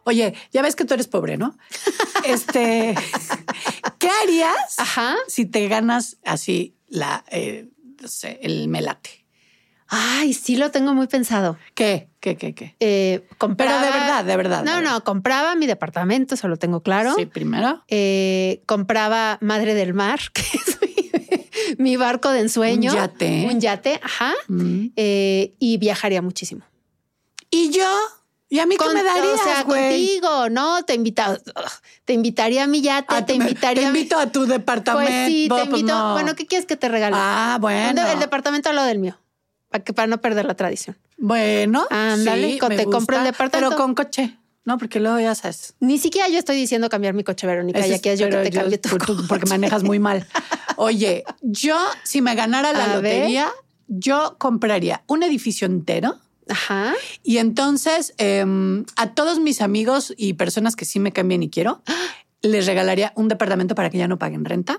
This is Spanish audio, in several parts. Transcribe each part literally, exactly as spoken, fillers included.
Oye, ya ves que tú eres pobre, ¿no? Este, ¿qué harías Ajá. si te ganas así la, eh, no sé, el melate? Ay, sí lo tengo muy pensado. ¿Qué? ¿Qué, qué, qué? Eh, compraba... Pero de verdad, de verdad. No, de no, verdad. compraba mi departamento, eso lo tengo claro. Sí, primero. Eh, compraba Madre del Mar, que es mi, mi barco de ensueño. Un yate. Un yate, ajá. Mm. Eh, y viajaría muchísimo. ¿Y yo? ¿Y a mí qué Con- me darías, o sea, güey? contigo, ¿no? Te invita, te invitaría a mi yate, Ah, te tú me- invitaría te a mi- invito a tu departamento. Pues sí, te pues invito. no. Bueno, ¿qué quieres que te regale? Ah, bueno. Un de- El departamento al lado del mío, para que para no perder la tradición. Bueno, Ándale, sí, con- me te gusta, compro el departamento. pero con coche. No, porque luego ya sabes. Ni siquiera yo estoy diciendo cambiar mi coche, Verónica. Ese Ya es- quieres yo que pero te cambie tu tú- tú- coche. porque manejas muy mal. Oye, yo si me ganara la A ver. lotería, yo compraría un edificio entero. Ajá. Y entonces eh, a todos mis amigos y personas que sí me cambien y quiero, les regalaría un departamento para que ya no paguen renta.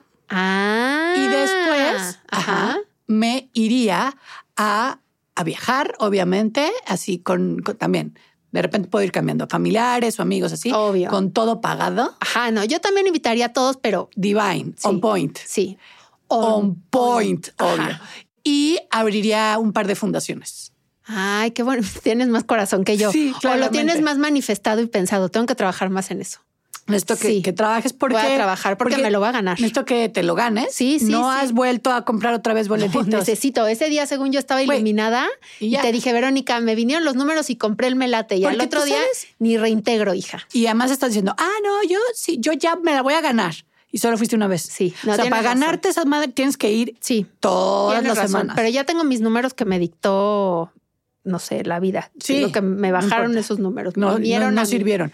Ah. Y después ajá, me iría a, a viajar, obviamente, así con, con- también. De repente puedo ir cambiando familiares o amigos así, Obvio. con todo pagado. Ajá, no, yo también invitaría a todos, pero Divine, sí, on point. Sí. On, point, Ajá. obvio. Y abriría un par de fundaciones. Ay, qué bueno. Tienes más corazón que yo. Sí, o lo claramente. tienes más manifestado y pensado. Tengo que trabajar más en eso. Necesito que, Sí. que trabajes porque... Voy a trabajar porque me lo va a ganar. Necesito que te lo ganes. Sí, sí, No sí. has vuelto a comprar otra vez boletitos. No, necesito. Ese día, según yo, estaba Güey, iluminada y y, ya. te dije, Verónica, me vinieron los números y compré el melate. Y al Porque otro tú día sabes- ni reintegro, hija. Y además estás diciendo, ah, no, yo sí, yo ya me la voy a ganar. Y solo fuiste una vez. Sí, no, o sea, tienes para razón. ganarte esa madre tienes que ir Sí. todas Tienes las razón, semanas. pero ya tengo mis números que me dictó, no sé, la vida. Sí, Lo que me no bajaron importa. esos números. no, no, vinieron no a mí. sirvieron.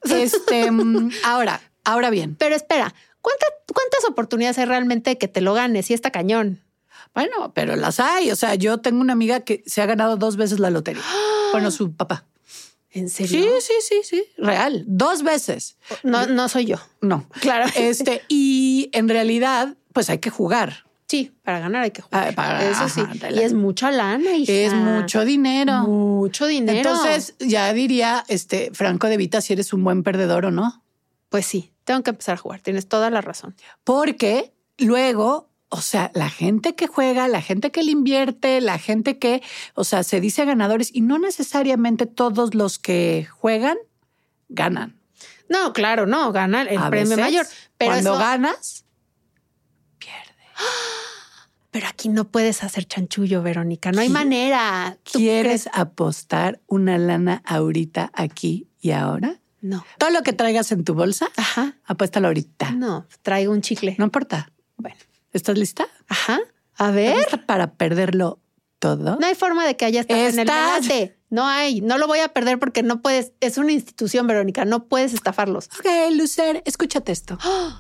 Este, mm, ahora, ahora bien. Pero espera, ¿cuántas, ¿cuántas oportunidades hay realmente que te lo ganes? Y está cañón. Bueno, pero las hay. O sea, yo tengo una amiga que se ha ganado dos veces la lotería. Bueno, su papá. ¿En Sí, serio? sí, sí, sí. Real. Dos veces. No, no soy yo. No. Claro. Este, y en realidad, pues hay que jugar. Sí, para ganar hay que jugar. Ah, para- Eso sí. ajá, de Y la- es mucha lana, hija. Es mucho dinero. Mucho dinero. Entonces, ya diría este Franco De Vita si eres un buen perdedor o no. pues sí, tengo que empezar a jugar. Tienes toda la razón. Porque luego, o sea, la gente que juega, la gente que le invierte, la gente que, o sea, se dice ganadores y no necesariamente todos los que juegan ganan. No, claro, no, gana el A premio veces, mayor. Pero cuando eso- ganas, pierdes. Pero aquí no puedes hacer chanchullo, Verónica. No hay ¿Qui- manera. ¿Tú ¿Quieres crees? apostar una lana ahorita, aquí y ahora? No. Todo lo que traigas en tu bolsa, Ajá. apuéstalo ahorita. No, traigo un chicle. No importa. Bueno. ¿Estás lista? Ajá. A ¿Estás ver. lista para perderlo todo? No hay forma de que haya estado en el Estás- melate. No hay. No lo voy a perder porque no puedes. Es una institución, Verónica. No puedes estafarlos. Ok, Lucer, escúchate esto.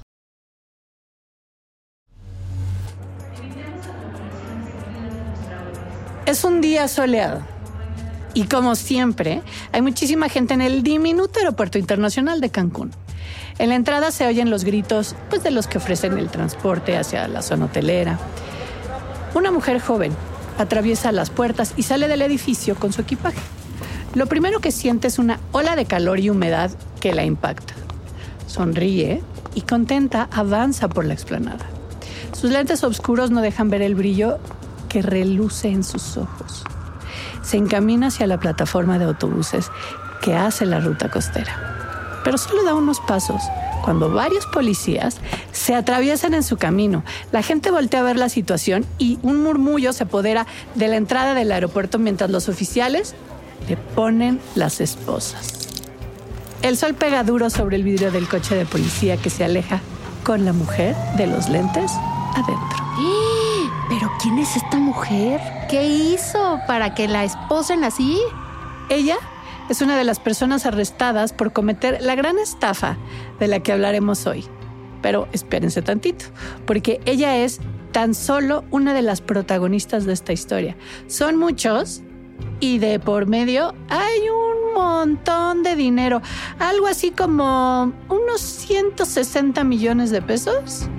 Es un día soleado. Y como siempre, hay muchísima gente en el diminuto aeropuerto internacional de Cancún. En la entrada se oyen los gritos pues, de los que ofrecen el transporte hacia la zona hotelera. Una mujer joven atraviesa las puertas y sale del edificio con su equipaje. Lo primero que siente es una ola de calor y humedad que la impacta. Sonríe y contenta avanza por la explanada. Sus lentes oscuros no dejan ver el brillo que reluce en sus ojos. Se encamina hacia la plataforma de autobuses que hace la ruta costera. Pero solo da unos pasos cuando varios policías se atraviesan en su camino. La gente voltea a ver la situación y un murmullo se apodera de la entrada del aeropuerto mientras los oficiales le ponen las esposas. El sol pega duro sobre el vidrio del coche de policía que se aleja con la mujer de los lentes adentro. ¿Pero quién es esta mujer? ¿Qué hizo para que la esposen así? Ella es una de las personas arrestadas por cometer la gran estafa de la que hablaremos hoy. Pero espérense tantito, porque ella es tan solo una de las protagonistas de esta historia. Son muchos y de por medio hay un montón de dinero. Algo así como unos ciento sesenta millones de pesos.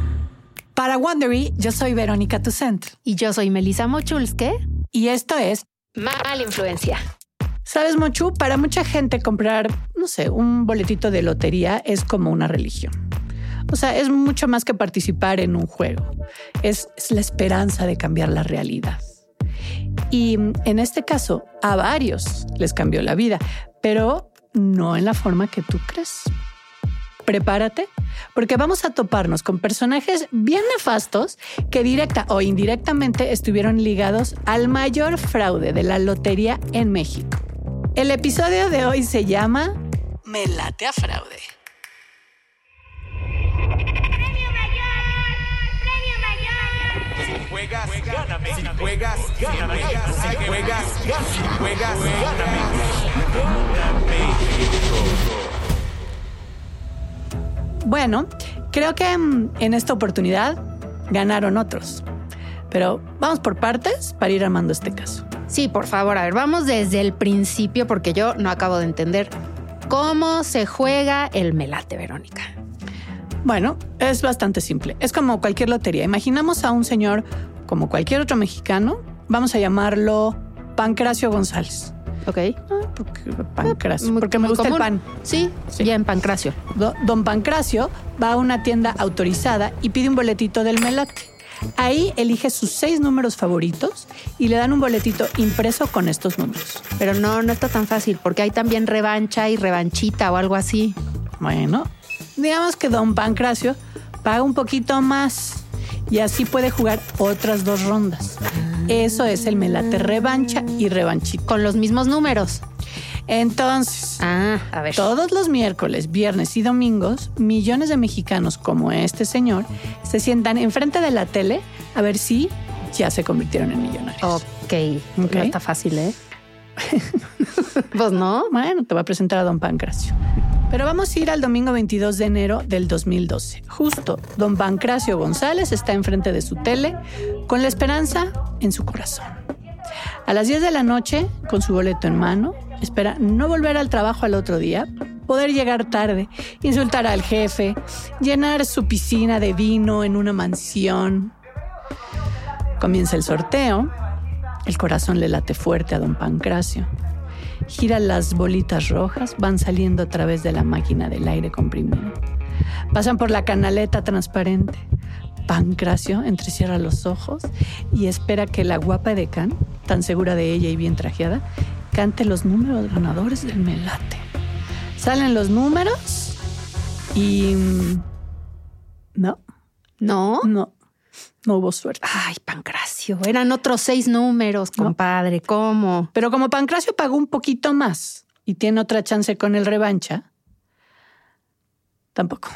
Para Wondery, yo soy Verónica Toussaint Y yo soy Melissa Mochulske. y esto es Mala influencia. ¿Sabes, Mochu? Para mucha gente comprar, no sé, un boletito de lotería es como una religión. O sea, es mucho más que participar en un juego. Es, es la esperanza de cambiar la realidad. Y en este caso, a varios les cambió la vida, pero no en la forma que tú crees. Prepárate, porque vamos a toparnos con personajes bien nefastos que directa o indirectamente estuvieron ligados al mayor fraude de la lotería en México. El episodio de hoy se llama Me late a fraude. ¡Premio mayor! ¡Premio mayor! Si juegas, gáname. Si juegas, gáname. Si juegas, gáname. Si juegas, gáname. Bueno, creo que en esta oportunidad ganaron otros. Pero vamos por partes para ir armando este caso. Sí, por favor, a ver, vamos desde el principio porque yo no acabo de entender cómo se juega el me late, Verónica. Bueno, es bastante simple. Es como cualquier lotería. Imaginamos a un señor como cualquier otro mexicano. Vamos a llamarlo Pancracio González. Ok. Ah, porque Pancracio, Muy- porque me muy gusta común. el pan. Sí, Sí. ya en Pancracio. Do- Don Pancracio va a una tienda autorizada y pide un boletito del melate. Ahí elige sus seis números favoritos y le dan un boletito impreso con estos números. Pero no, no está tan fácil porque hay también revancha y revanchita o algo así. Bueno, digamos que Don Pancracio paga un poquito más y así puede jugar otras dos rondas. Eso es el melate revancha y revanchita. Con los mismos números. Entonces, Ah, a ver. todos los miércoles, viernes y domingos, millones de mexicanos como este señor se sientan enfrente de la tele a ver si ya se convirtieron en millonarios. Ok. Ok. No está fácil, ¿eh? Pues no. Bueno, te voy a presentar a Don Pancracio. Pero vamos a ir al domingo veintidós de enero del dos mil doce. Justo, Don Pancracio González está enfrente de su tele con la esperanza en su corazón. A las diez de la noche, con su boleto en mano, espera no volver al trabajo al otro día, poder llegar tarde, insultar al jefe, llenar su piscina de vino en una mansión. Comienza el sorteo. El corazón le late fuerte a Don Pancracio. Gira las bolitas rojas, van saliendo a través de la máquina del aire comprimido. Pasan por la canaleta transparente. Pancracio entrecierra los ojos y espera que la guapa edecán, tan segura de ella y bien trajeada, cante los números ganadores del melate. Salen los números y... No, ¿No? no, no hubo suerte. Ay, Pancracio. Eran otros seis números, No. compadre. ¿Cómo? Pero como Pancracio pagó un poquito más y tiene otra chance con el revancha, tampoco.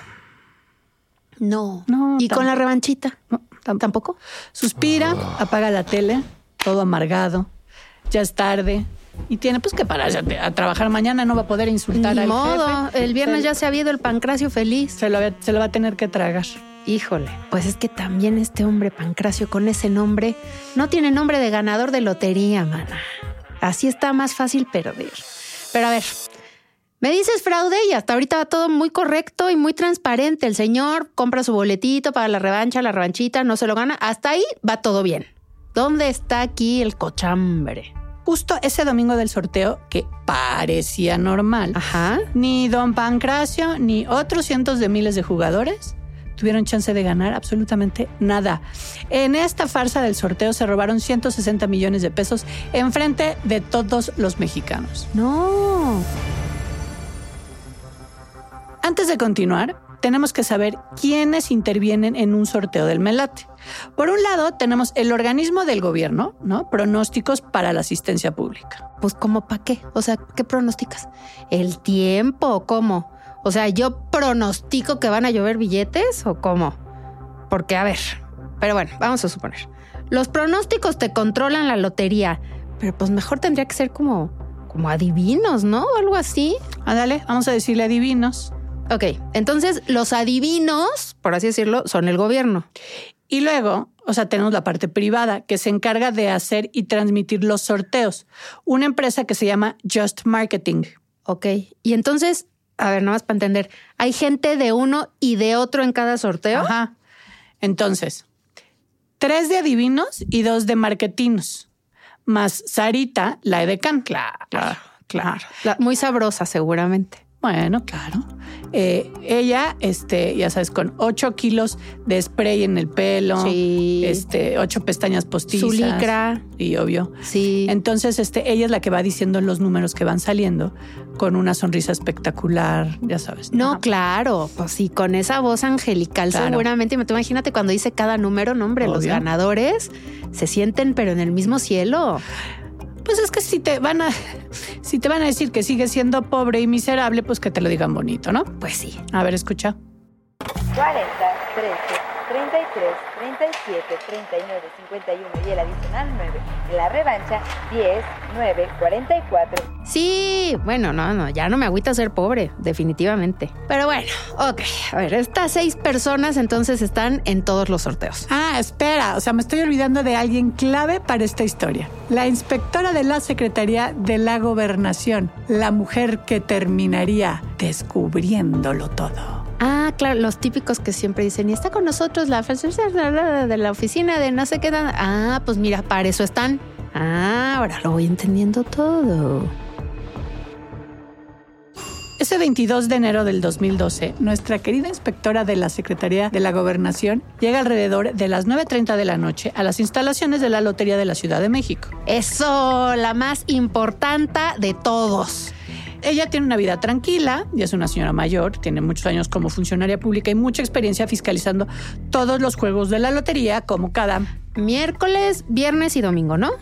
No. No, ¿Y tam- con la revanchita? No, tampoco. ¿Tampoco? Suspira, apaga la tele, todo amargado, ya es tarde y tiene pues que pararse a, a trabajar mañana, no va a poder insultar Ni al modo. jefe. El viernes se, ya se ha ido el Pancracio feliz. se lo, va- se lo va a tener que tragar. Híjole, pues es que también este hombre Pancracio con ese nombre no tiene nombre de ganador de lotería, mana. Así está más fácil perder. Pero a ver, me dices fraude y hasta ahorita va todo muy correcto y muy transparente. El señor compra su boletito para la revancha, la revanchita, no se lo gana. Hasta ahí va todo bien. ¿Dónde está aquí el cochambre? Justo ese domingo del sorteo, que parecía normal, Ajá. ni Don Pancracio ni otros cientos de miles de jugadores tuvieron chance de ganar absolutamente nada. En esta farsa del sorteo se robaron ciento sesenta millones de pesos enfrente de todos los mexicanos. No. Antes de continuar, tenemos que saber quiénes intervienen en un sorteo del melate. Por un lado, tenemos el organismo del gobierno, ¿no? Pronósticos para la asistencia pública. Pues ¿cómo para qué? O sea, ¿qué pronosticas? ¿El tiempo? ¿Cómo? O sea, ¿yo pronostico que van a llover billetes o cómo? Porque, a ver, pero bueno, vamos a suponer. Los pronósticos te controlan la lotería, pero pues mejor tendría que ser como, como adivinos, ¿no? O algo así. Ándale, vamos a decirle adivinos. Ok, entonces los adivinos, por así decirlo, son el gobierno. Y luego, o sea, tenemos la parte privada que se encarga de hacer y transmitir los sorteos. Una empresa que se llama Just Marketing. Ok, y entonces, a ver, nada más para entender, ¿hay gente de uno y de otro en cada sorteo? Ajá. Entonces, tres de adivinos y dos de marketinos. más Sarita, la edecán. Claro, Claro, claro. La- muy sabrosa, seguramente. Bueno, claro. Eh, ella, este, ya sabes, con ocho kilos de spray en el pelo, Sí. este, ocho pestañas postizas. Su licra. Y obvio. Sí. Entonces, este, ella es la que va diciendo los números que van saliendo con una sonrisa espectacular, ya sabes. No, Ajá. claro, pues sí, con esa voz angelical Claro. seguramente. Tú imagínate cuando dice cada número, no, hombre, los Obvio. ganadores se sienten pero en el mismo cielo. Pues es que si te van a, si te van a decir que sigues siendo pobre y miserable, pues que te lo digan bonito, ¿no? Pues sí. A ver, escucha. cuarenta, trece, treinta y tres, treinta y siete, treinta y nueve, cincuenta y uno y el adicional nueve. En la revancha, diez, nueve, cuarenta y cuatro. Sí, bueno, no, no, ya no me agüita ser pobre, definitivamente. Pero bueno, ok. A ver, estas seis personas entonces están en todos los sorteos. Ah, espera, o sea, me estoy olvidando de alguien clave para esta historia. La inspectora de la Secretaría de la Gobernación, la mujer que terminaría descubriéndolo todo. Ah, claro, los típicos que siempre dicen, y está con nosotros la de la oficina de no sé qué. Ah, pues mira, para eso están. Ah, ahora lo voy entendiendo todo. Ese veintidós de enero del dos mil doce, nuestra querida inspectora de la Secretaría de la Gobernación llega alrededor de las nueve treinta de la noche a las instalaciones de la Lotería de la Ciudad de México. Eso, la más importante de todos. Ella tiene una vida tranquila, ya es una señora mayor, tiene muchos años como funcionaria pública y mucha experiencia fiscalizando todos los juegos de la lotería, como cada... Miércoles, viernes y domingo, ¿no?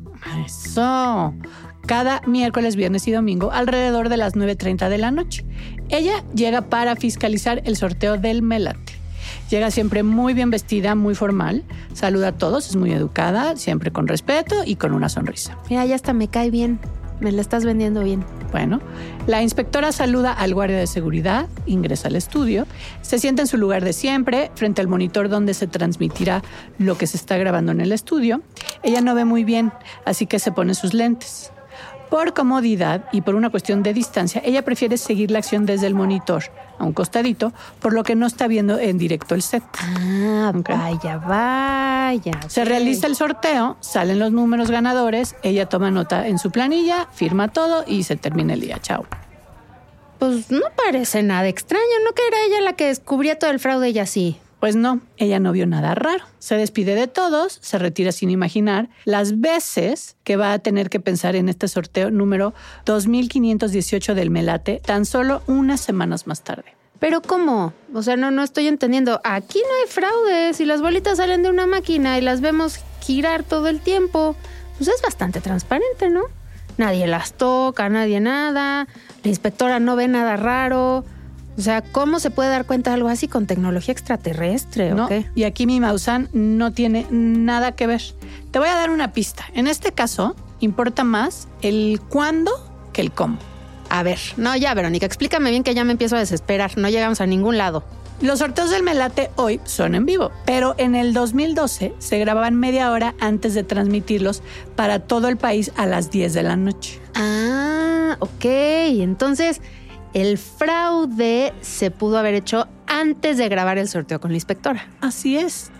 Eso. Cada miércoles, viernes y domingo alrededor de las nueve treinta de la noche. Ella llega para fiscalizar el sorteo del Melate. Llega siempre muy bien vestida, muy formal, saluda a todos, es muy educada, siempre con respeto y con una sonrisa. Mira, ya hasta me cae bien. Me la estás vendiendo bien. Bueno, la inspectora saluda al guardia de seguridad, ingresa al estudio, se sienta en su lugar de siempre, frente al monitor donde se transmitirá lo que se está grabando en el estudio. Ella no ve muy bien, así que se pone sus lentes. Por comodidad y por una cuestión de distancia, ella prefiere seguir la acción desde el monitor, a un costadito, por lo que no está viendo en directo el set. Ah, Ok. vaya, vaya. Se ok. realiza el sorteo, salen los números ganadores, ella toma nota en su planilla, firma todo y se termina el día. Chao. Pues no parece nada extraño, ¿no? Que era ella la que descubría todo el fraude y así. Pues no, ella no vio nada raro. Se despide de todos, se retira sin imaginar las veces que va a tener que pensar en este sorteo número dos mil quinientos dieciocho del Melate tan solo unas semanas más tarde. ¿Pero cómo? O sea, no, no estoy entendiendo. Aquí no hay fraude. Si las bolitas salen de una máquina y las vemos girar todo el tiempo, pues es bastante transparente, ¿no? Nadie las toca, nadie nada. La inspectora no ve nada raro. O sea, ¿cómo se puede dar cuenta de algo así con tecnología extraterrestre o ¿No? qué? Y aquí mi Maussan no tiene nada que ver. Te voy a dar una pista. En este caso, importa más el cuándo que el cómo. A ver, no, ya, Verónica, explícame bien que ya me empiezo a desesperar. No llegamos a ningún lado. Los sorteos del Melate hoy son en vivo, pero en el dos mil doce se grababan media hora antes de transmitirlos para todo el país a las diez de la noche. Ah, ok. Entonces, el fraude se pudo haber hecho antes de grabar el sorteo con la inspectora. Así es.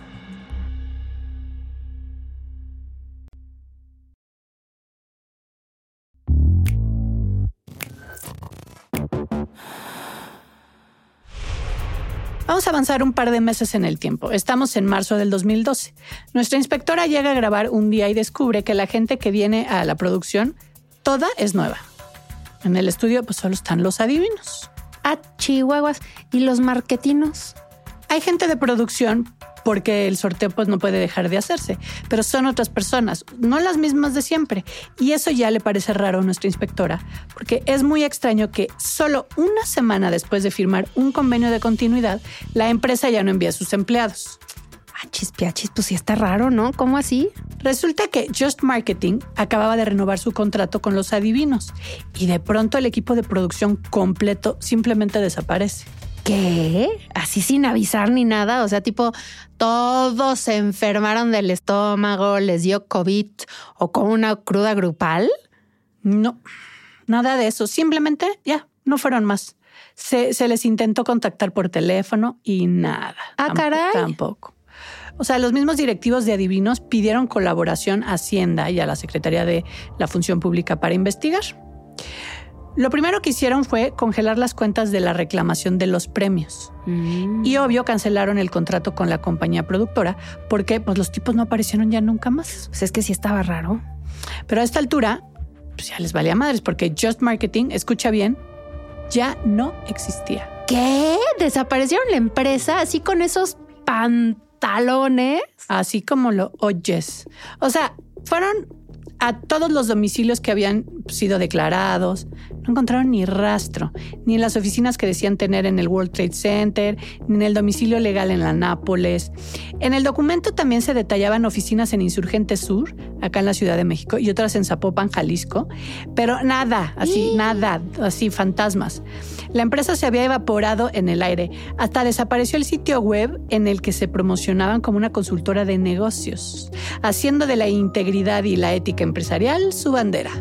Vamos a avanzar un par de meses en el tiempo. Estamos en marzo del dos mil doce. Nuestra inspectora llega a grabar un día y descubre que la gente que viene a la producción, toda es nueva. En el estudio pues solo están los adivinos. Ah, chihuahuas. ¿Y los marketinos? Hay gente de producción porque el sorteo pues no puede dejar de hacerse, pero son otras personas, no las mismas de siempre. Y eso ya le parece raro a nuestra inspectora, porque es muy extraño que solo una semana después de firmar un convenio de continuidad, la empresa ya no envía a sus empleados. Achis, piachis, pues sí está raro, ¿no? ¿Cómo así? Resulta que Just Marketing acababa de renovar su contrato con los adivinos y de pronto el equipo de producción completo simplemente desaparece. ¿Qué? ¿Así sin avisar ni nada? O sea, tipo, todos se enfermaron del estómago, les dio COVID o con una cruda grupal. No, nada de eso. Simplemente ya, no fueron más. Se, se les intentó contactar por teléfono y nada. Ah, Tampo- caray. Tampoco. O sea, los mismos directivos de Adivinos pidieron colaboración a Hacienda y a la Secretaría de la Función Pública para investigar. Lo primero que hicieron fue congelar las cuentas de la reclamación de los premios. Mm. Y obvio cancelaron el contrato con la compañía productora porque pues, los tipos no aparecieron ya nunca más. Pues es que sí estaba raro. Pero a esta altura pues ya les valía madres porque Just Marketing, escucha bien, ya no existía. ¿Qué? ¿Desaparecieron la empresa así con esos pantalones? Así como lo oyes. O sea, fueron a todos los domicilios que habían sido declarados. No encontraron ni rastro, ni en las oficinas que decían tener en el World Trade Center, ni en el domicilio legal en la Nápoles. En el documento también se detallaban oficinas en Insurgente Sur, acá en la Ciudad de México, y otras en Zapopan, Jalisco. Pero nada, así, ¿Y? nada, así, fantasmas. La empresa se había evaporado en el aire. Hasta desapareció el sitio web en el que se promocionaban como una consultora de negocios, haciendo de la integridad y la ética empresarial su bandera.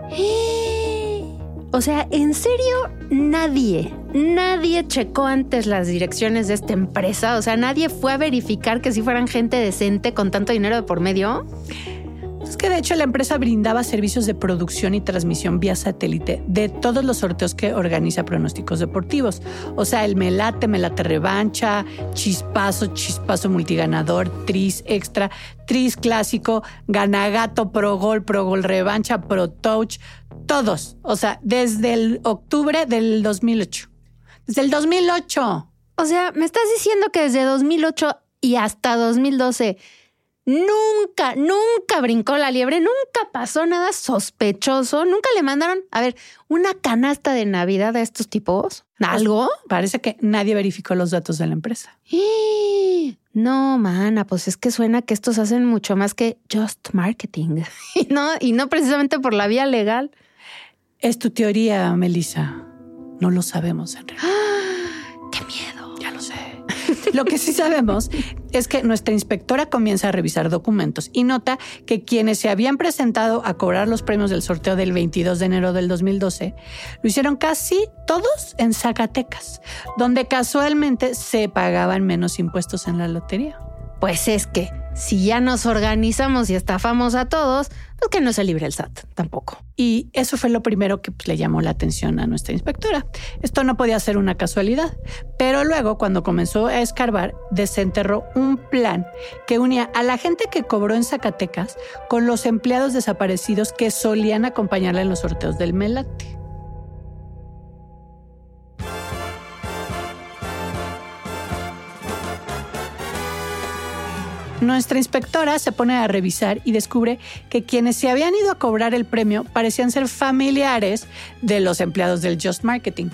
O sea, ¿en serio nadie, nadie checó antes las direcciones de esta empresa? O sea, ¿nadie fue a verificar que sí fueran gente decente con tanto dinero de por medio? Es que de hecho la empresa brindaba servicios de producción y transmisión vía satélite de todos los sorteos que organiza Pronósticos Deportivos. O sea, el Melate, Melate Revancha, Chispazo, Chispazo Multiganador, Tris Extra, Tris Clásico, Ganagato, Pro Gol, Pro Gol Revancha, Pro Touch, todos. O sea, desde el octubre del dos mil ocho. Desde el dos mil ocho. O sea, me estás diciendo que desde dos mil ocho y hasta dos mil doce... Nunca, nunca brincó la liebre, nunca pasó nada sospechoso, nunca le mandaron, a ver, una canasta de Navidad a estos tipos. ¿Algo? Pues parece que nadie verificó los datos de la empresa. No, mana, pues es que suena que estos hacen mucho más que just marketing y no, y no precisamente por la vía legal. Es tu teoría, Melissa. No lo sabemos en realidad. ¡Qué miedo! Ya lo sé. Lo que sí sabemos es que nuestra inspectora comienza a revisar documentos y nota que quienes se habían presentado a cobrar los premios del sorteo del veintidós de enero del dos mil doce lo hicieron casi todos en Zacatecas, donde casualmente se pagaban menos impuestos en la lotería. Pues es que si ya nos organizamos y estafamos a todos, pues que no se libre el S A T tampoco. Y eso fue lo primero que pues, le llamó la atención a nuestra inspectora. Esto no podía ser una casualidad. Pero luego, cuando comenzó a escarbar, desenterró un plan que unía a la gente que cobró en Zacatecas con los empleados desaparecidos que solían acompañarla en los sorteos del Melate. Nuestra inspectora se pone a revisar y descubre que quienes se habían ido a cobrar el premio parecían ser familiares de los empleados del Just Marketing.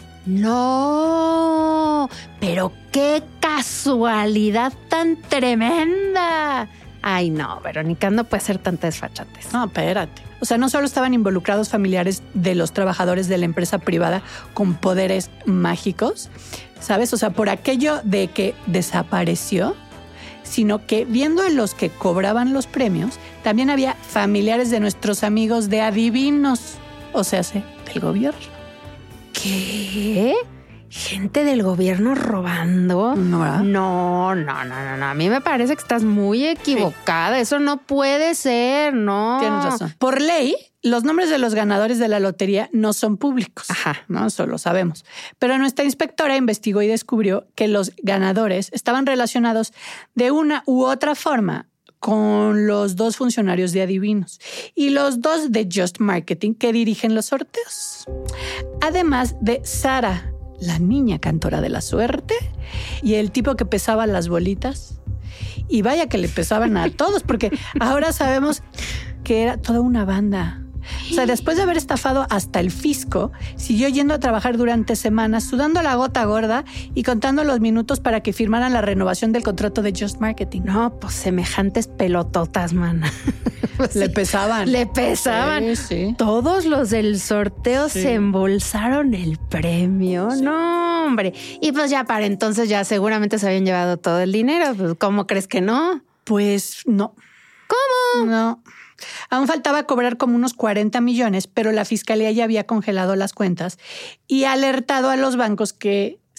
¡No! ¡Pero qué casualidad tan tremenda! Ay, no, Verónica, no puede ser tanta desfachatez. No, espérate. O sea, no solo estaban involucrados familiares de los trabajadores de la empresa privada con poderes mágicos, ¿sabes? O sea, por aquello de que desapareció, sino que viendo a los que cobraban los premios, también había familiares de nuestros amigos de Adivinos, o sea, del gobierno. ¿Qué? ¿Gente del gobierno robando? No, ¿verdad? No, no, no, no, no. A mí me parece que estás muy equivocada. Sí. Eso no puede ser, no. Tienes razón. Por ley, los nombres de los ganadores de la lotería no son públicos. Ajá. No, eso lo sabemos. Pero nuestra inspectora investigó y descubrió que los ganadores estaban relacionados de una u otra forma con los dos funcionarios de Adivinos y los dos de Just Marketing que dirigen los sorteos. Además de Sara, la niña cantora de la suerte, y el tipo que pesaba las bolitas. Y vaya que le pesaban a todos, porque ahora sabemos que era toda una banda. O sea, después de haber estafado hasta el fisco, siguió yendo a trabajar durante semanas, sudando la gota gorda y contando los minutos para que firmaran la renovación del contrato de Just Marketing. No, pues semejantes pelototas, mana. Pues le pesaban. Le pesaban. Sí, sí. Todos los del sorteo sí. Se embolsaron el premio. Sí. No, hombre. Y pues ya para entonces ya seguramente se habían llevado todo el dinero. Pues, ¿cómo crees que no? Pues no. ¿Cómo? No. Aún faltaba cobrar como unos cuarenta millones, pero la fiscalía ya había congelado las cuentas y alertado a los bancos que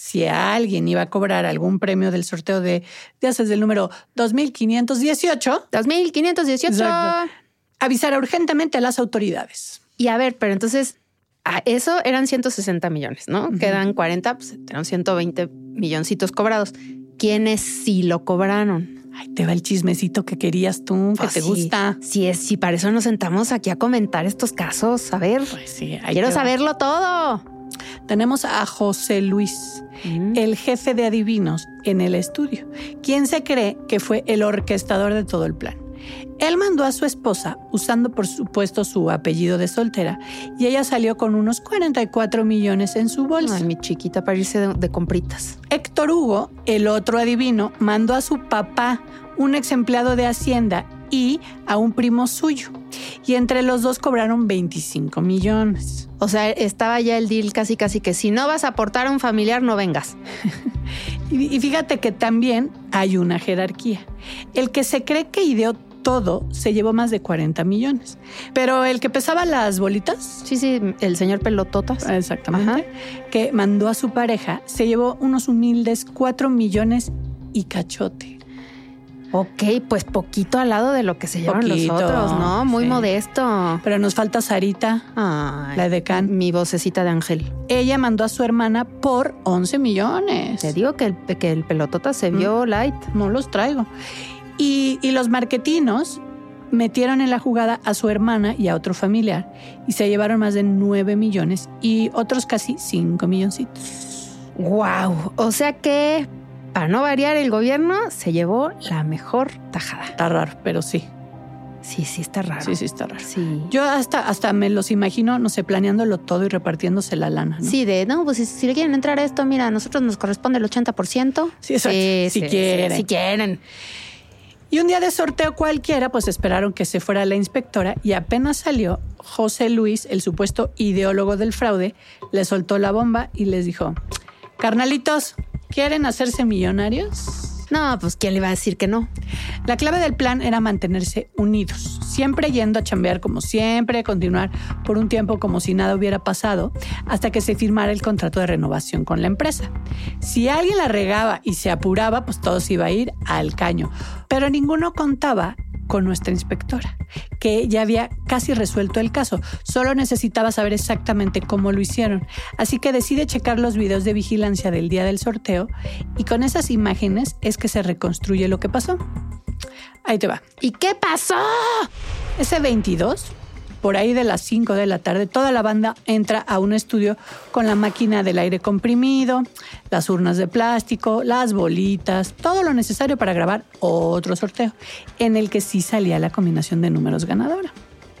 si alguien iba a cobrar algún premio del sorteo de, ya sabes, del número dos mil quinientos dieciocho. dos mil quinientos dieciocho. Exacto. Avisara urgentemente a las autoridades. Y a ver, pero entonces, a eso eran ciento sesenta millones, ¿no? Uh-huh. Quedan cuarenta, pues eran ciento veinte milloncitos cobrados. ¿Quiénes sí lo cobraron? Ay, te va el chismecito que querías tú, que oh, te sí, gusta. Sí, es, sí, para eso nos sentamos aquí a comentar estos casos. A ver, pues sí, quiero saberlo todo. Tenemos a José Luis, mm. el jefe de adivinos en el estudio, quien se cree que fue el orquestador de todo el plan. Él mandó a su esposa, usando por supuesto su apellido de soltera, y ella salió con unos cuarenta y cuatro millones en su bolsa. Ay, mi chiquita, para irse de, de compritas. Héctor Hugo, el otro adivino, mandó a su papá, un ex empleado de Hacienda, y a un primo suyo. Y entre los dos cobraron veinticinco millones. O sea, estaba ya el deal casi casi que si no vas a aportar a un familiar, no vengas. y, y fíjate que también hay una jerarquía. El que se cree que ideó todo se llevó más de cuarenta millones. Pero el que pesaba las bolitas... Sí, sí, el señor Pelototas. Exactamente. Ajá. Que mandó a su pareja, se llevó unos humildes cuatro millones y cachote. Ok, pues poquito al lado de lo que se llevan poquito, los otros, ¿no? Muy sí. modesto. Pero nos falta Sarita, Ay, la decán. Mi vocecita de ángel. Ella mandó a su hermana por once millones. Te digo que el, que el Pelotota se vio mm. light. No los traigo. Y, y los marquetinos metieron en la jugada a su hermana y a otro familiar y se llevaron más de nueve millones y otros casi cinco milloncitos. ¡Wow! O sea que... Para no variar, el gobierno se llevó la mejor tajada. Está raro, pero sí. Sí, sí está raro. Sí, sí está raro. Sí. Yo hasta, hasta me los imagino, no sé, planeándolo todo y repartiéndose la lana, ¿no? Sí, de, no, pues si, si le quieren entrar a esto, mira, a nosotros nos corresponde el ochenta por ciento. Sí, exacto. Sí, si sí, quieren. Sí, si quieren. Y un día de sorteo cualquiera, pues esperaron que se fuera la inspectora y apenas salió, José Luis, el supuesto ideólogo del fraude, le soltó la bomba y les dijo, carnalitos, ¿quieren hacerse millonarios? No, pues ¿quién le iba a decir que no? La clave del plan era mantenerse unidos, siempre yendo a chambear como siempre, continuar por un tiempo como si nada hubiera pasado, hasta que se firmara el contrato de renovación con la empresa. Si alguien la regaba y se apuraba, pues todo se iba a ir al caño. Pero ninguno contaba con nuestra inspectora, que ya había casi resuelto el caso. Solo necesitaba saber exactamente cómo lo hicieron. Así que decide checar los videos de vigilancia del día del sorteo y con esas imágenes es que se reconstruye lo que pasó. Ahí te va. ¿Y qué pasó? Ese veintidós, por ahí de las cinco de la tarde, toda la banda entra a un estudio con la máquina del aire comprimido, las urnas de plástico, las bolitas, todo lo necesario para grabar otro sorteo, en el que sí salía la combinación de números ganadora.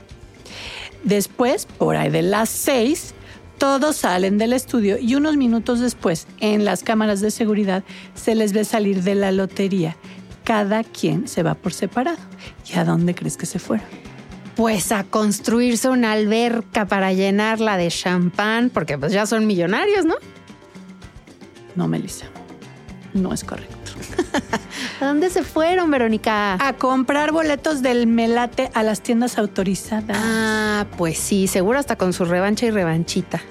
Después, por ahí de las seis, todos salen del estudio y unos minutos después, en las cámaras de seguridad, se les ve salir de la lotería. Cada quien se va por separado. ¿Y a dónde crees que se fueron? Pues a construirse una alberca para llenarla de champán, porque pues ya son millonarios, ¿no? No, Melissa. No es correcto. ¿A dónde se fueron, Verónica? A comprar boletos del Melate a las tiendas autorizadas. Ah, pues sí, seguro hasta con su revancha y revanchita.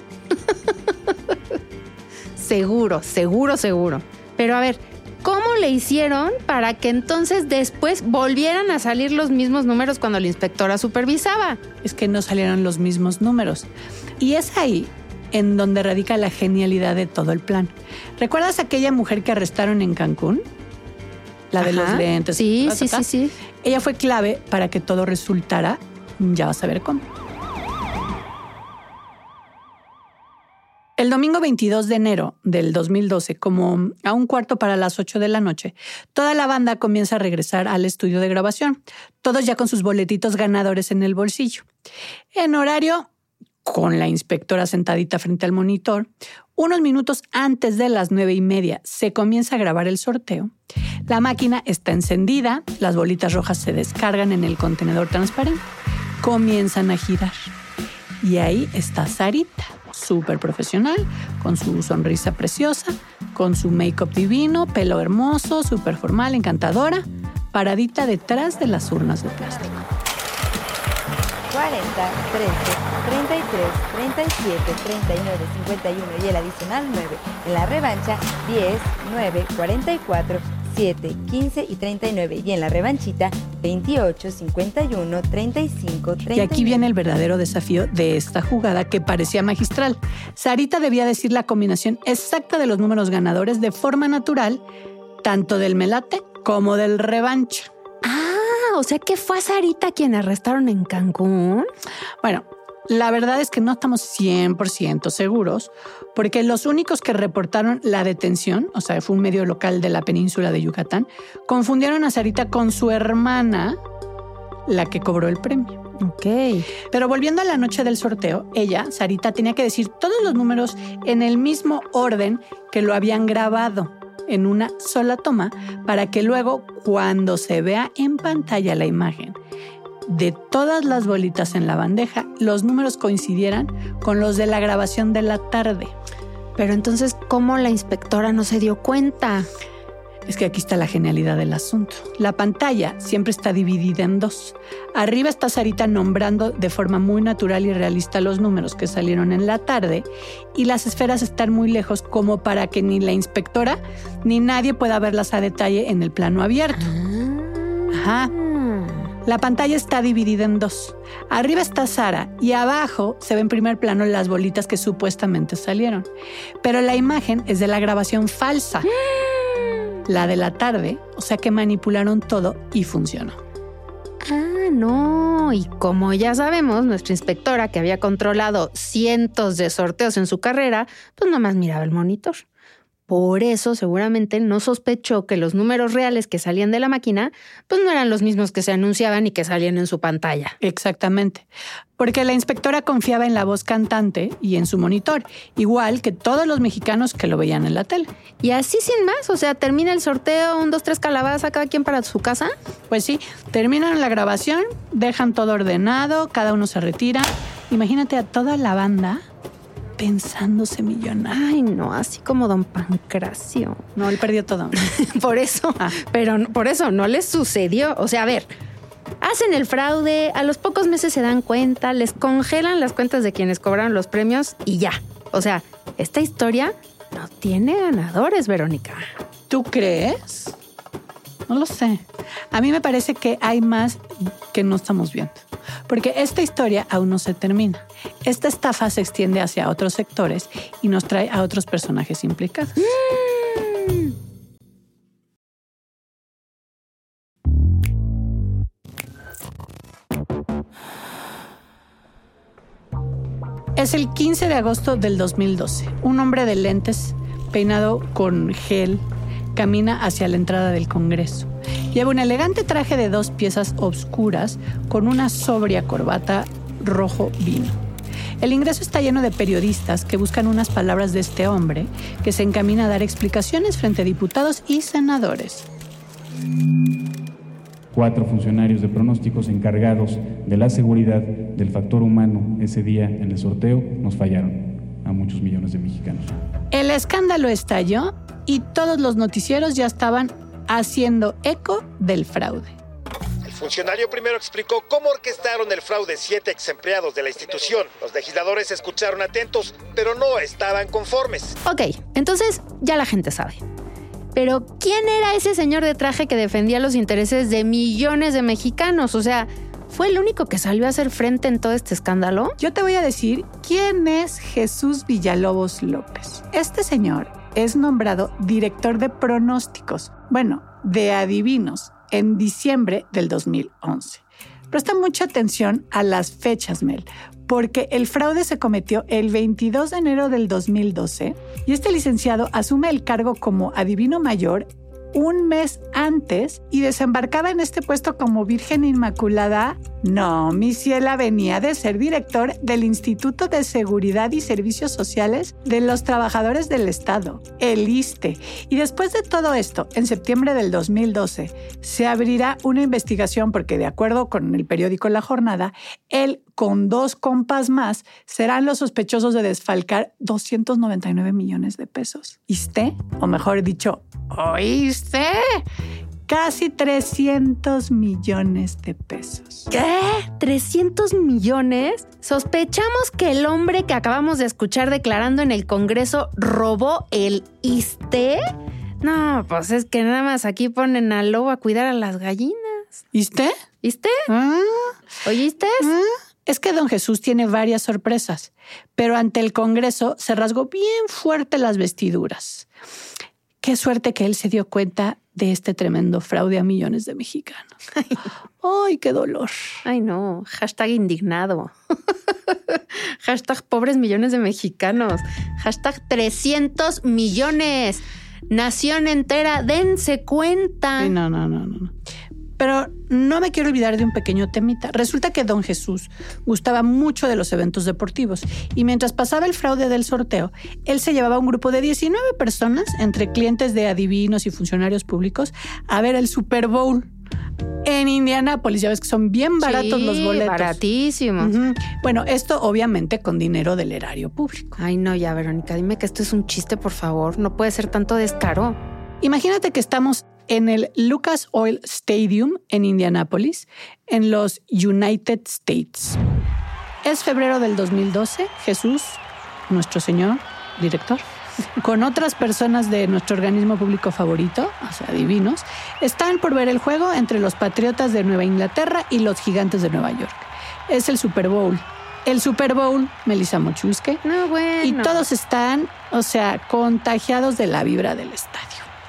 Seguro, seguro, seguro. Pero a ver, ¿cómo le hicieron para que entonces después volvieran a salir los mismos números cuando la inspectora supervisaba? Es que no salieron los mismos números. Y es ahí en donde radica la genialidad de todo el plan. ¿Recuerdas aquella mujer que arrestaron en Cancún? La de Ajá. los lentes. Sí, sí, sí, sí. Ella fue clave para que todo resultara, ya vas a ver cómo. El domingo veintidós de enero del dos mil doce, como a un cuarto para las ocho de la noche, toda la banda comienza a regresar al estudio de grabación, todos ya con sus boletitos ganadores en el bolsillo. En horario, con la inspectora sentadita frente al monitor, unos minutos antes de las nueve y media se comienza a grabar el sorteo. La máquina está encendida, las bolitas rojas se descargan en el contenedor transparente, comienzan a girar. Y ahí está Sarita, súper profesional, con su sonrisa preciosa, con su make-up divino, pelo hermoso, súper formal, encantadora, paradita detrás de las urnas de plástico. cuarenta, trece, treinta y tres, treinta y siete, treinta y nueve, cincuenta y uno y el adicional nueve. En la revancha, diez, nueve, cuarenta y cuatro, siete, quince y treinta y nueve. Y en la revanchita, veintiocho, cincuenta y uno, treinta y cinco, treinta y nueve. Y aquí viene el verdadero desafío de esta jugada que parecía magistral. Sarita debía decir la combinación exacta de los números ganadores de forma natural, tanto del melate como del revancha. Ah, o sea que fue a Sarita quien arrestaron en Cancún. Bueno, la verdad es que no estamos cien por ciento seguros, porque los únicos que reportaron la detención, o sea, fue un medio local de la península de Yucatán, confundieron a Sarita con su hermana, la que cobró el premio. Ok. Pero volviendo a la noche del sorteo, ella, Sarita, tenía que decir todos los números en el mismo orden que lo habían grabado, en una sola toma, para que luego, cuando se vea en pantalla la imagen de todas las bolitas en la bandeja, los números coincidieran con los de la grabación de la tarde. Pero entonces, ¿cómo la inspectora no se dio cuenta? Es que aquí está la genialidad del asunto. La pantalla siempre está dividida en dos. Arriba está Sarita nombrando de forma muy natural y realista los números que salieron en la tarde, y las esferas están muy lejos como para que ni la inspectora ni nadie pueda verlas a detalle en el plano abierto. Ajá. La pantalla está dividida en dos. Arriba está Sara y abajo se ve en primer plano las bolitas que supuestamente salieron. Pero la imagen es de la grabación falsa, la de la tarde, o sea que manipularon todo y funcionó. Ah, no. Y como ya sabemos, nuestra inspectora, que había controlado cientos de sorteos en su carrera, pues nomás miraba el monitor. Por eso seguramente no sospechó que los números reales que salían de la máquina pues no eran los mismos que se anunciaban y que salían en su pantalla. Exactamente, porque la inspectora confiaba en la voz cantante y en su monitor, igual que todos los mexicanos que lo veían en la tele. Y así sin más, o sea, termina el sorteo, un, dos, tres calabazas, cada quien para su casa. Pues sí, terminan la grabación, dejan todo ordenado, cada uno se retira. Imagínate a toda la banda pensándose millonario. Ay, no, así como don Pancracio. No, él perdió todo. Por eso, ah. pero por eso no les sucedió. O sea, a ver, hacen el fraude, a los pocos meses se dan cuenta, les congelan las cuentas de quienes cobraron los premios y ya. O sea, esta historia no tiene ganadores, Verónica. ¿Tú crees? No lo sé. A mí me parece que hay más que no estamos viendo. Porque esta historia aún no se termina. Esta estafa se extiende hacia otros sectores y nos trae a otros personajes implicados. Mm. Es el quince de agosto del dos mil doce. Un hombre de lentes, peinado con gel, camina hacia la entrada del Congreso. Lleva un elegante traje de dos piezas oscuras con una sobria corbata rojo vino. El ingreso está lleno de periodistas que buscan unas palabras de este hombre que se encamina a dar explicaciones frente a diputados y senadores. Cuatro funcionarios de pronósticos encargados de la seguridad del factor humano ese día en el sorteo nos fallaron a muchos millones de mexicanos. El escándalo estalló y todos los noticieros ya estaban haciendo eco del fraude. El funcionario primero explicó cómo orquestaron el fraude siete exempleados de la institución. Los legisladores escucharon atentos, pero no estaban conformes. Ok, entonces ya la gente sabe. Pero ¿quién era ese señor de traje que defendía los intereses de millones de mexicanos? O sea, ¿fue el único que salió a hacer frente en todo este escándalo? Yo te voy a decir quién es Jesús Villalobos López. Este señor es nombrado director de pronósticos, bueno, de adivinos, en diciembre del dos mil once. Presta mucha atención a las fechas, Mel, porque el fraude se cometió el veintidós de enero del dos mil doce y este licenciado asume el cargo como adivino mayor un mes antes y desembarcaba en este puesto como Virgen Inmaculada. No, mi ciela venía de ser director del Instituto de Seguridad y Servicios Sociales de los Trabajadores del Estado, el ISSSTE. Y después de todo esto, en septiembre del dos mil doce, se abrirá una investigación porque, de acuerdo con el periódico La Jornada, él, con dos compas más, serán los sospechosos de desfalcar doscientos noventa y nueve millones de pesos. ¿ISSSTE? O mejor dicho, ¿oíste? casi trescientos millones de pesos. ¿Qué? ¿trescientos millones? Sospechamos que el hombre que acabamos de escuchar declarando en el Congreso robó el ISSSTE. No, pues es que nada más aquí ponen al lobo a cuidar a las gallinas. ¿Viste? ¿Viste? Ah, ¿Oíste? ah. Es que don Jesús tiene varias sorpresas, pero ante el Congreso se rasgó bien fuerte las vestiduras. Qué suerte que él se dio cuenta de este tremendo fraude a millones de mexicanos. Ay, ¡ay, qué dolor! Ay, no. Hashtag indignado. Hashtag pobres millones de mexicanos. Hashtag trescientos millones. Nación entera, dense cuenta. Sí, no, no, no, no. Pero no me quiero olvidar de un pequeño temita. Resulta que don Jesús gustaba mucho de los eventos deportivos y mientras pasaba el fraude del sorteo, él se llevaba un grupo de diecinueve personas, entre clientes de adivinos y funcionarios públicos, a ver el Super Bowl en Indianápolis. Ya ves que son bien baratos sí, los boletos. Baratísimos. Uh-huh. Bueno, esto obviamente con dinero del erario público. Ay, no, ya, Verónica, dime que esto es un chiste, por favor. No puede ser tanto descaro. Imagínate que estamos en el Lucas Oil Stadium en Indianápolis, en los United States. Es febrero del dos mil doce. Jesús, nuestro señor director, con otras personas de nuestro organismo público favorito, o sea, divinos, están por ver el juego entre los Patriotas de Nueva Inglaterra y los Gigantes de Nueva York. Es el Super Bowl. El Super Bowl, Melissa Mochusque. No, bueno. Y todos están, o sea, contagiados de la vibra del estadio.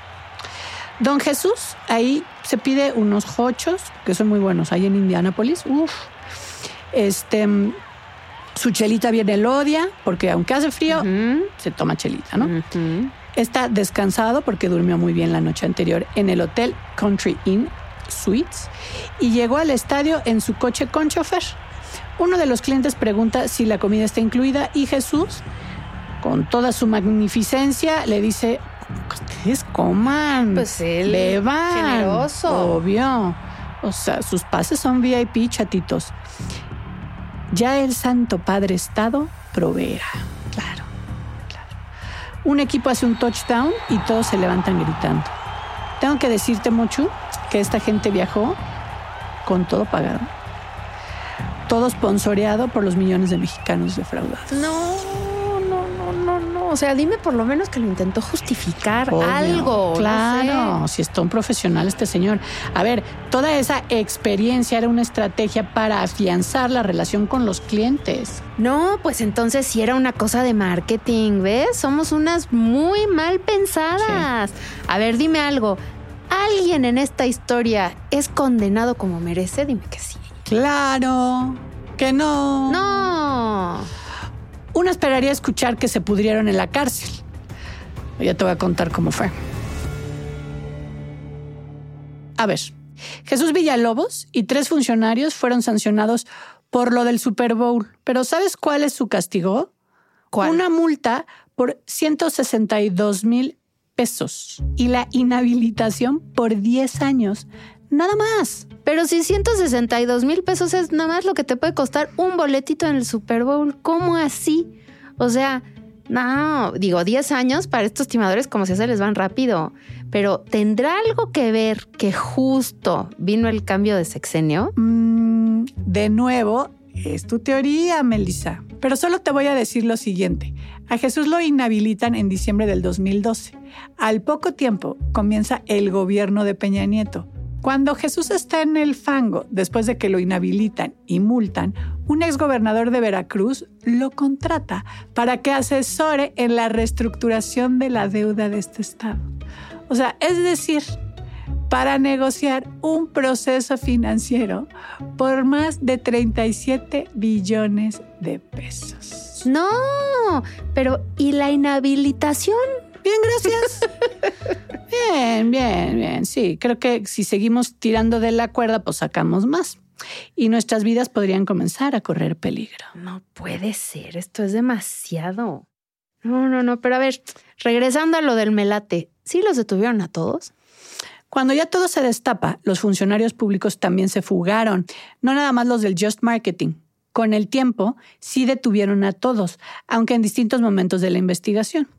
Don Jesús ahí se pide unos hochos, que son muy buenos, ahí en Indianápolis. Uf. Este, su chelita bien elodia, porque aunque hace frío, uh-huh. se toma chelita, ¿no? Uh-huh. Está descansado porque durmió muy bien la noche anterior en el Hotel Country Inn Suites y llegó al estadio en su coche con chofer. Uno de los clientes pregunta si la comida está incluida y Jesús, con toda su magnificencia, le dice: ustedes coman, pues él, beban, generoso. Obvio. O sea, sus pases son V I P, chatitos. Ya el Santo Padre Estado proveerá. Claro, claro. Un equipo hace un touchdown y todos se levantan gritando. Tengo que decirte, Mochu, que esta gente viajó con todo pagado. Todo sponsoreado por los millones de mexicanos defraudados. No. O sea, dime por lo menos que lo intentó justificar. Obvio, algo. Claro, no sé. Si está un profesional este señor. A ver, toda esa experiencia era una estrategia para afianzar la relación con los clientes. No, pues entonces sí era una cosa de marketing, ¿ves? Somos unas muy mal pensadas. Sí. A ver, dime algo. ¿Alguien en esta historia es condenado como merece? Dime que sí. Claro, que no. No. Uno esperaría escuchar que se pudrieron en la cárcel. Ya te voy a contar cómo fue. A ver, Jesús Villalobos y tres funcionarios fueron sancionados por lo del Super Bowl. Pero ¿sabes cuál es su castigo? ¿Cuál? Una multa por ciento sesenta y dos mil pesos y la inhabilitación por diez años. Nada más. Pero si ciento sesenta y dos mil pesos es nada más lo que te puede costar un boletito en el Super Bowl. ¿Cómo así? O sea, no, digo, diez años para estos timadores como si se les van rápido. Pero ¿tendrá algo que ver que justo vino el cambio de sexenio? Mm, de nuevo, es tu teoría, Melissa. Pero solo te voy a decir lo siguiente. A Jesús lo inhabilitan en diciembre del dos mil doce. Al poco tiempo comienza el gobierno de Peña Nieto. Cuando Jesús está en el fango, después de que lo inhabilitan y multan, un exgobernador de Veracruz lo contrata para que asesore en la reestructuración de la deuda de este estado. O sea, es decir, para negociar un proceso financiero por más de treinta y siete billones de pesos. No, pero ¿y la inhabilitación? Bien, gracias. Bien, bien, bien. Sí, creo que si seguimos tirando de la cuerda, pues sacamos más. Y nuestras vidas podrían comenzar a correr peligro. No puede ser, esto es demasiado. No, no, no, pero a ver, regresando a lo del melate, ¿sí los detuvieron a todos? Cuando ya todo se destapa, los funcionarios públicos también se fugaron. No nada más los del Just Marketing. Con el tiempo, sí detuvieron a todos, aunque en distintos momentos de la investigación.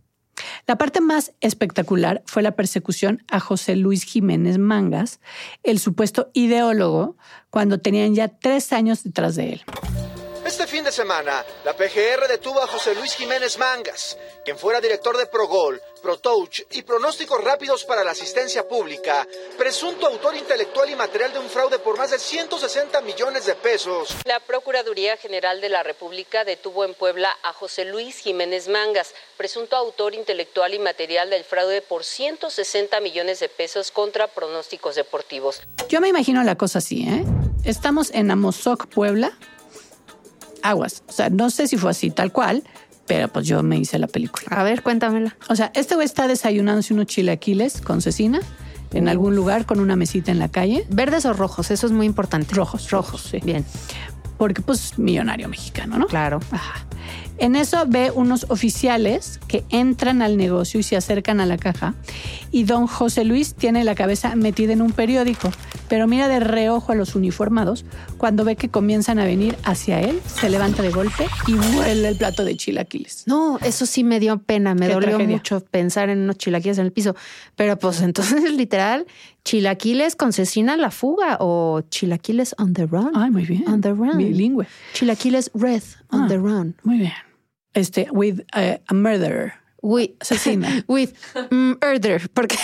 La parte más espectacular fue la persecución a José Luis Jiménez Mangas, el supuesto ideólogo, cuando tenían ya tres años detrás de él. Este fin de semana, la P G R detuvo a José Luis Jiménez Mangas, quien fuera director de Progol, ProTouch y Pronósticos Rápidos para la Asistencia Pública, presunto autor intelectual y material de un fraude por más de ciento sesenta millones de pesos. La Procuraduría General de la República detuvo en Puebla a José Luis Jiménez Mangas, presunto autor intelectual y material del fraude por ciento sesenta millones de pesos contra Pronósticos Deportivos. Yo me imagino la cosa así, ¿eh? Estamos en Amozoc, Puebla. Aguas. O sea, no sé si fue así tal cual, pero pues yo me hice la película. A ver, cuéntamela. O sea, este güey está desayunándose unos chilaquiles con cecina en algún lugar con una mesita en la calle. ¿Verdes o rojos? Eso es muy importante. Rojos, rojos, sí. Bien. Porque pues millonario mexicano, ¿no? Claro. Ajá. En eso ve unos oficiales que entran al negocio y se acercan a la caja y don José Luis tiene la cabeza metida en un periódico, pero mira de reojo a los uniformados. Cuando ve que comienzan a venir hacia él, se levanta de golpe y vuela el plato de chilaquiles. No, eso sí me dio pena, me Qué dolió tragedia. mucho pensar en unos chilaquiles en el piso. Pero pues entonces literal, chilaquiles con cecina a la fuga o chilaquiles on the run. Ay, muy bien. On the run. Bilingüe. Chilaquiles red on Ah, the run. Muy bien. Este, with uh, a murderer. With, Cecina. with murder, porque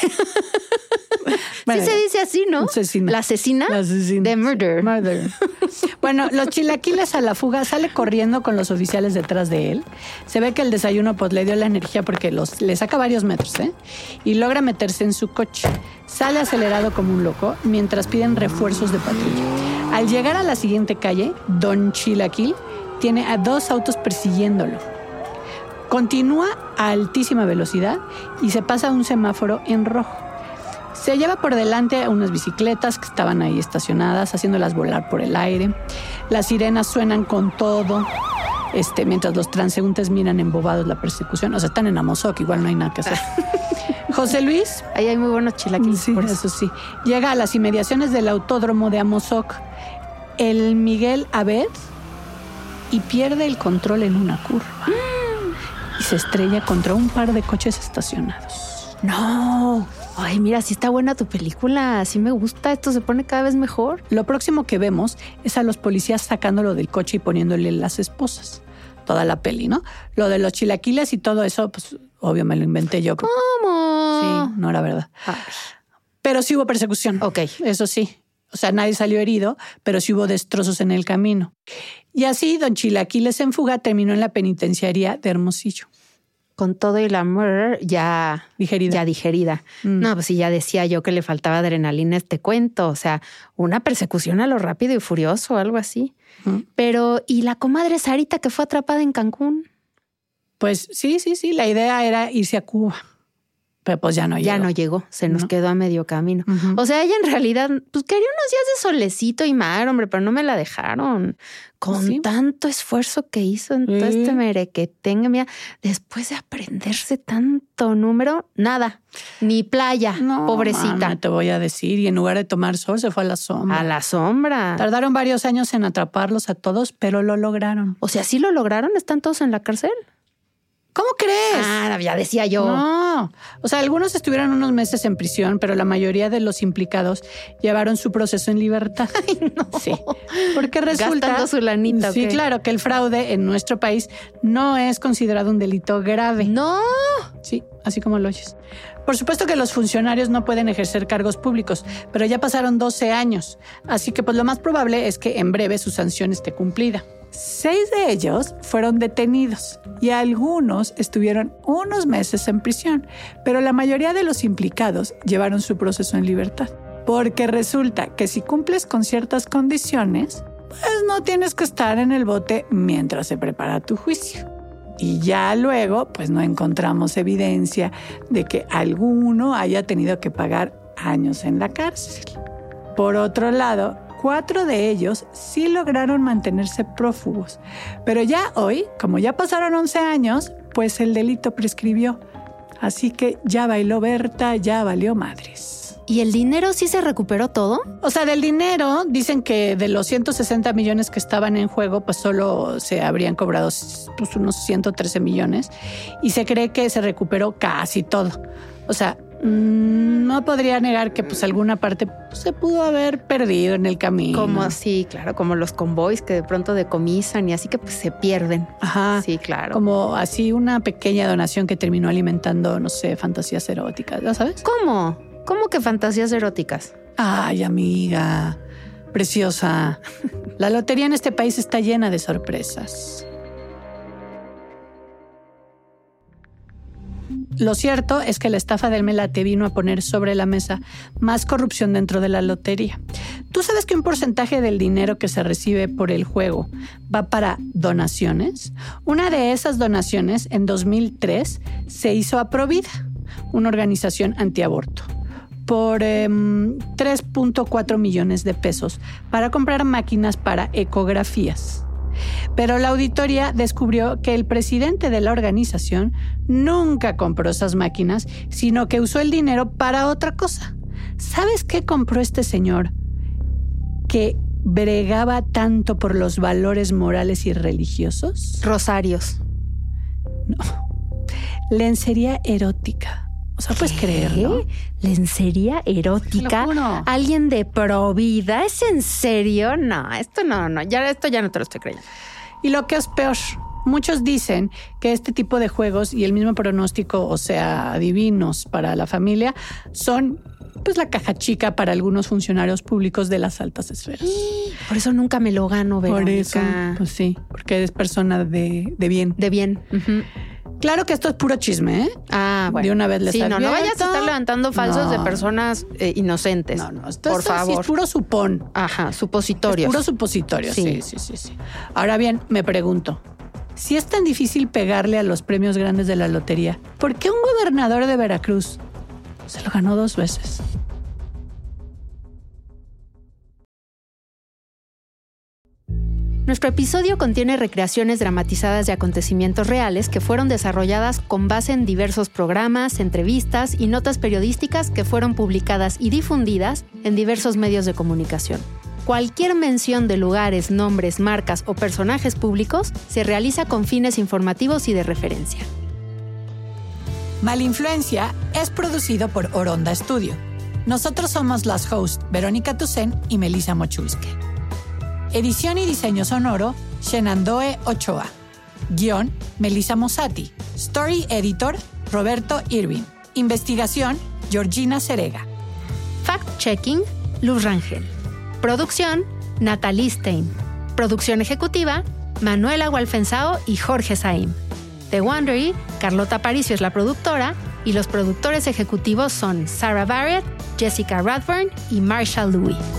Bueno, sí se dice así, ¿no? cecina. La asesina La asesina. de murder. Murder. Bueno, los chilaquiles a la fuga, sale corriendo con los oficiales detrás de él. Se ve que el desayuno pues le dio la energía porque los, le saca varios metros, ¿eh? Y logra meterse en su coche. Sale acelerado como un loco mientras piden refuerzos de patrulla. Al llegar a la siguiente calle, don Chilaquil tiene a dos autos persiguiéndolo. Continúa a altísima velocidad y se pasa a un semáforo en rojo. Se lleva por delante a unas bicicletas que estaban ahí estacionadas, haciéndolas volar por el aire. Las sirenas suenan con todo, este, mientras los transeúntes miran embobados la persecución. O sea, están en Amozoc, igual no hay nada que hacer. José Luis, Ahí hay muy buenos chilaquiles. sí, por eso. eso sí, llega a las inmediaciones del autódromo de Amozoc, el Miguel Abed, y pierde el control en una curva. Y se estrella contra un par de coches estacionados. No. Ay, mira, sí está buena tu película. Sí me gusta. Esto se pone cada vez mejor. Lo próximo que vemos es a los policías sacándolo del coche y poniéndole las esposas. Toda la peli, ¿no? Lo de los chilaquiles y todo eso, pues obvio me lo inventé yo. ¿Cómo? Sí, no era verdad. Ay. Pero sí hubo persecución. Ok. Eso sí. O sea, nadie salió herido, pero sí hubo destrozos en el camino. Y así, don Chilaquiles en fuga terminó en la penitenciaría de Hermosillo. Con todo y la murder ya Digerida. Ya digerida. Mm. No, pues sí, ya decía yo que le faltaba adrenalina a este cuento. O sea, una persecución a lo rápido y furioso, algo así. Mm. Pero, ¿y la comadre Sarita que fue atrapada en Cancún? Pues sí, sí, sí. La idea era irse a Cuba. Pero pues ya no llegó. Ya no llegó, se nos No. quedó a medio camino. Ujú. O sea, ella en realidad, pues quería unos días de solecito y mar, hombre, pero no me la dejaron. Con ¿Sí? tanto esfuerzo que hizo en todo Sí. este merequetengue, mira, después de aprenderse tanto número, nada, ni playa, No, pobrecita. mami, te voy a decir. Y en lugar de tomar sol, se fue a la sombra. A la sombra. Tardaron varios años en atraparlos a todos, pero lo lograron. O sea, ¿sí lo lograron? ¿Están todos en la cárcel? ¿Cómo crees? Ah, ya decía yo. No. O sea, algunos estuvieron unos meses en prisión, pero la mayoría de los implicados llevaron su proceso en libertad. Ay, no. Sí. Porque resulta... Gastando su lanita, ¿o Sí, qué? claro, que el fraude en nuestro país no es considerado un delito grave. No. Sí, así como lo oyes. Por supuesto que los funcionarios no pueden ejercer cargos públicos, pero ya pasaron doce años. Así que pues lo más probable es que en breve su sanción esté cumplida. Seis de ellos fueron detenidos y algunos estuvieron unos meses en prisión, pero la mayoría de los implicados llevaron su proceso en libertad. Porque resulta que si cumples con ciertas condiciones, pues no tienes que estar en el bote mientras se prepara tu juicio. Y ya luego, pues no encontramos evidencia de que alguno haya tenido que pagar años en la cárcel. Por otro lado, cuatro de ellos sí lograron mantenerse prófugos. Pero ya hoy, como ya pasaron once años, pues el delito prescribió. Así que ya bailó Berta, ya valió madres. ¿Y el dinero sí se recuperó todo? O sea, del dinero, dicen que de los ciento sesenta millones que estaban en juego, pues solo se habrían cobrado pues, unos ciento trece millones. Y se cree que se recuperó casi todo. O sea, no podría negar que pues alguna parte pues, se pudo haber perdido en el camino. Como así, claro, como los convoys que de pronto decomisan y así que pues se pierden. Ajá. Sí, claro. Como así una pequeña donación que terminó alimentando, no sé, fantasías eróticas, ¿ya sabes? ¿Cómo? ¿Cómo que fantasías eróticas? Ay, amiga, preciosa. La lotería en este país está llena de sorpresas. Lo cierto es que la estafa del Melate vino a poner sobre la mesa más corrupción dentro de la lotería. ¿Tú sabes que un porcentaje del dinero que se recibe por el juego va para donaciones? Una de esas donaciones, en dos mil tres, se hizo a Provida, una organización antiaborto, por eh, tres punto cuatro millones de pesos para comprar máquinas para ecografías. Pero la auditoría descubrió que el presidente de la organización nunca compró esas máquinas, sino que usó el dinero para otra cosa. ¿Sabes qué compró este señor que bregaba tanto por los valores morales y religiosos? Rosarios. No. Lencería erótica. O sea, puedes creerlo. ¿Lencería erótica? ¿Alguien de Provida? ¿Es en serio? No, esto no, no. Ya, esto ya no te lo estoy creyendo. Y lo que es peor, muchos dicen que este tipo de juegos y el mismo pronóstico, o sea, adivinos para la familia, son pues la caja chica para algunos funcionarios públicos de las altas esferas. Por eso nunca me lo gano, Verónica. Por eso, pues sí, porque eres persona de, de bien. De bien. Uh-huh. Claro que esto es puro chisme, ¿eh? Ah, bueno. De una vez les sí, advierto. no, no vayas a estar levantando falsos no. de personas eh, inocentes. No, no, esto, por esto favor. Sí es puro supón. Ajá, supositorios. Es puro supositorio, sí. sí, sí, sí, sí. Ahora bien, me pregunto, si es tan difícil pegarle a los premios grandes de la lotería, ¿por qué un gobernador de Veracruz se lo ganó dos veces? Nuestro episodio contiene recreaciones dramatizadas de acontecimientos reales que fueron desarrolladas con base en diversos programas, entrevistas y notas periodísticas que fueron publicadas y difundidas en diversos medios de comunicación. Cualquier mención de lugares, nombres, marcas o personajes públicos se realiza con fines informativos y de referencia. Malinfluencia es producido por Oronda Studio. Nosotros somos las hosts Verónica Tucen y Melissa Mochulske. Edición y diseño sonoro, Shenandoe Ochoa. Guión, Melissa Mossati. Story Editor, Roberto Irving. Investigación, Georgina Cerega. Fact-checking, Luz Rangel. Producción, Natalie Stein. Producción ejecutiva, Manuela Walfensao y Jorge Saim. The Wondery, Carlota Aparicio es la productora y los productores ejecutivos son Sarah Barrett, Jessica Radburn y Marshall Louis.